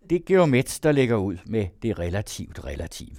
Det er Georg Metz, der lægger ud med det relativt relative.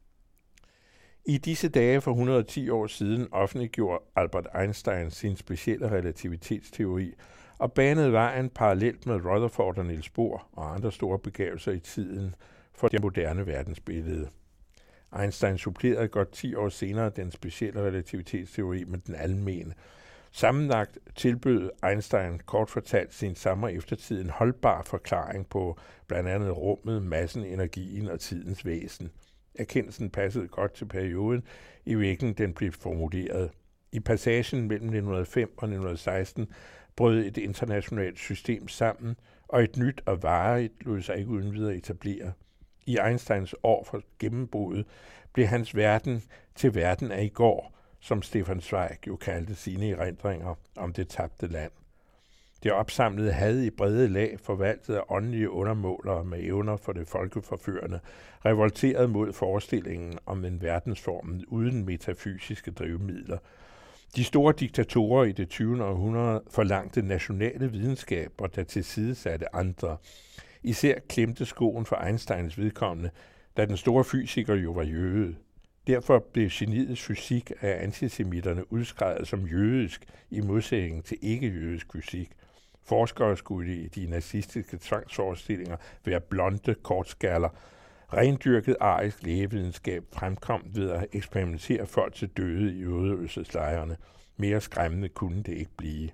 I disse dage for 110 år siden offentliggjorde Albert Einstein sin specielle relativitetsteori og banede vejen parallelt med Rutherford og Niels Bohr og andre store begavelser i tiden for det moderne verdensbillede. Einstein supplerede godt 10 år senere den specielle relativitetsteori med den almene. Sammenlagt tilbød Einstein kort fortalt sin samme eftertid en holdbar forklaring på blandt andet rummet, massen, energien og tidens væsen. Erkendelsen passede godt til perioden, i hvilken den blev formuleret. I passagen mellem 1905 og 1916 brød et internationalt system sammen, og et nyt og varigt lod sig ikke uden videre etablere. I Einsteins år for gennembruddet blev hans verden til verden af i går, som Stefan Zweig jo kaldte sine erindringer om det tabte land. Det opsamlede had i brede lag, forvaltet af åndelige undermålere med evner for det folkeforførende, revolterede mod forestillingen om en verdensform uden metafysiske drivmidler. De store diktatorer i det 20. århundrede forlangte nationale videnskaber, der tilsidesatte andre. Især klemte skoen for Einsteins vedkommende, da den store fysiker jo var jøde. Derfor blev geniets fysik af antisemitterne udskrevet som jødisk i modsætning til ikke-jødisk fysik. Forskere skulle i de nazistiske tvangsforestillinger være blonde kortskaller. Rendyrket arisk lægevidenskab fremkom ved at eksperimentere folk til døde i udøvelseslejrene. Mere skræmmende kunne det ikke blive.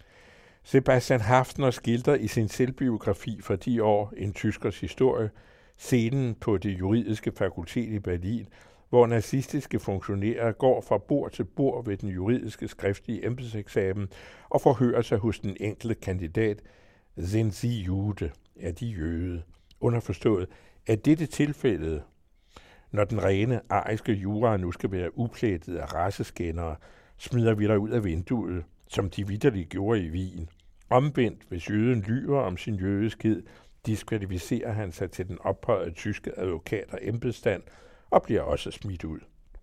Sebastian Haffner skildrer i sin selvbiografi fra de år En tyskers historie scenen på det juridiske fakultet i Berlin, hvor nazistiske funktionærer går fra bord til bord ved den juridiske skriftlige embedseksamen og forhører sig hos den enkelte kandidat. Sind Sie Jude? Er de jøde? Underforstået, er dette tilfældet, når den rene ariske jura nu skal være uplættet af raceskændere, smider vi dig ud af vinduet, som de vitterligt gjorde i Wien. Omvendt, hvis jøden lyver om sin jødiskhed, diskvalificerer han sig til den ophøjede tyske advokat og embedsstand og bliver også smidt ud.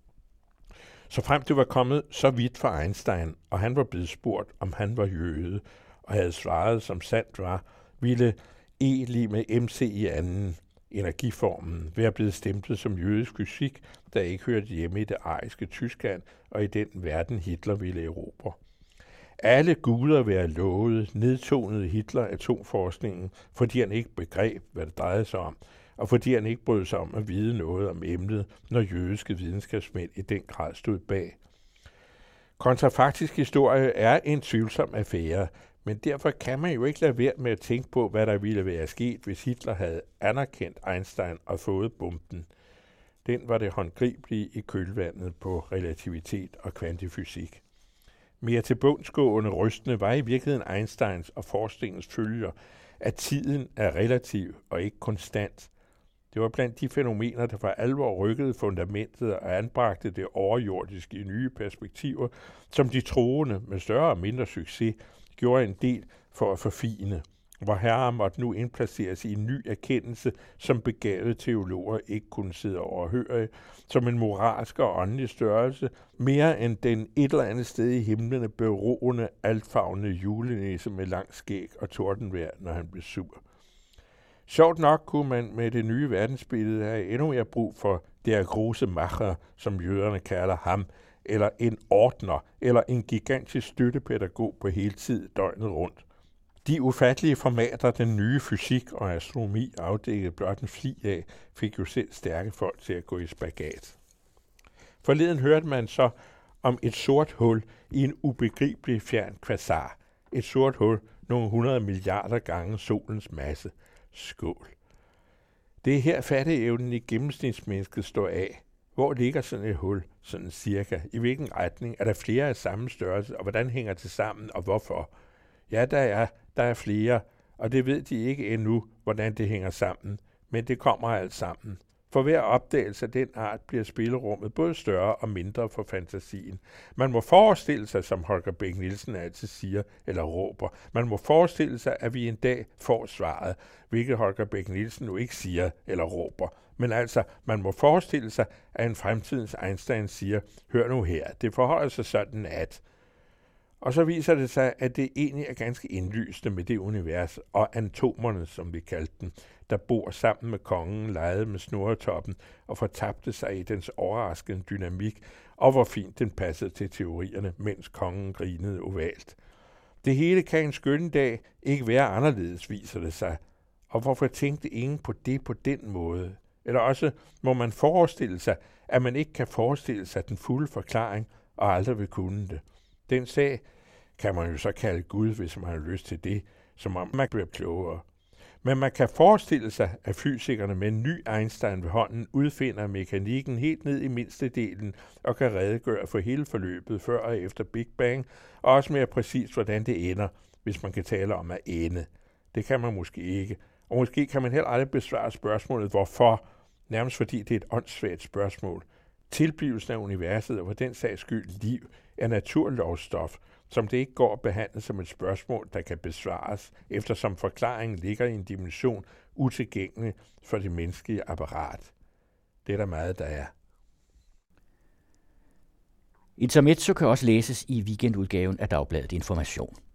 Så frem det var kommet så vidt for Einstein, og han var blevet spurgt, om han var jøde, og havde svaret, som sandt var, ville E lig med MC i anden, energiformen, være blevet stemplet som jødisk fysik, der ikke hørte hjemme i det ariske Tyskland og i den verden Hitler ville erobre. Alle guder være lovet, nedtonede Hitler atomforskningen, fordi han ikke begreb, hvad det drejede sig om, og fordi han ikke brød sig om at vide noget om emnet, når jødiske videnskabsmænd i den grad stod bag. Kontrafaktisk historie er en tvivlsom affære, men derfor kan man jo ikke lade være med at tænke på, hvad der ville være sket, hvis Hitler havde anerkendt Einstein og fået bomben. Den var det håndgribelige i kølvandet på relativitet og kvantifysik. Mere tilbundsgående rystende var i virkeligheden Einsteins og forskningens følger, at tiden er relativ og ikke konstant. Det var blandt de fænomener, der for alvor rykkede fundamentet og anbragte det overjordiske i nye perspektiver, som de troende med større og mindre succes gjorde en del for at forfine, hvor herre måtte nu indplaceres i en ny erkendelse, som begavede teologer ikke kunne sidde overhørige, som en moralsk og åndelig størrelse, mere end den et eller andet sted i himlene beroende, altfavnende julenisse med lang skæg og tordenvejr, når han blev sur. Sjovt nok kunne man med det nye verdensbillede have endnu mere brug for der große Macher, som jøderne kalder ham, eller en ordner, eller en gigantisk støttepædagog på heltid døgnet rundt. De ufattelige formater, den nye fysik og astronomi afdækkede blot en fli af, fik jo selv stærke folk til at gå i spagat. Forleden hørte man så om et sort hul i en ubegribelig fjern kvasar. Et sort hul nogle 100 milliarder gange solens masse. Skål. Det er her fatteevnen i gennemsnitsmennesket står af. Hvor ligger sådan et hul, sådan cirka? I hvilken retning? Er der flere af samme størrelse? Og hvordan hænger det sammen, og hvorfor? Ja, der er flere, og det ved de ikke endnu, hvordan det hænger sammen. Men det kommer alt sammen. For hver opdagelse af den art bliver spillerummet både større og mindre for fantasien. Man må forestille sig, som Holger Bech Nielsen altid siger eller råber, man må forestille sig, at vi en dag får svaret, hvilket Holger Bech Nielsen nu ikke siger eller råber. Men altså, man må forestille sig, at en fremtidens Einstein siger, hør nu her, det forholder sig sådan at. Og så viser det sig, at det egentlig er ganske indlysende med det univers og atomerne, som vi kaldte dem, der bor sammen med kongen, legede med snurretoppen og fortabte sig i dens overraskende dynamik, og hvor fint den passede til teorierne, mens kongen grinede ovalt. Det hele kan en skønne dag ikke være anderledes, viser det sig. Og hvorfor tænkte ingen på det på den måde? Eller også må man forestille sig, at man ikke kan forestille sig den fulde forklaring, og aldrig vil kunne det. Den sag kan man jo så kalde Gud, hvis man har lyst til det, som om man bliver klogere. Men man kan forestille sig, at fysikerne med en ny Einstein ved hånden udfinder mekanikken helt ned i mindste delen og kan redegøre for hele forløbet før og efter Big Bang, og også mere præcist, hvordan det ender, hvis man kan tale om at ende. Det kan man måske ikke. Og måske kan man heller aldrig besvare spørgsmålet, hvorfor, nærmest fordi det er et åndssvagt spørgsmål. Tilblivelsen af universet og for den sags skyld liv er naturlovsstof, som det ikke går at behandle som et spørgsmål, der kan besvares, eftersom forklaringen ligger i en dimension utilgængelig for det menneskelige apparat. Det er der meget, der er. Intermezzo kan også læses i weekendudgaven af Dagbladet Information.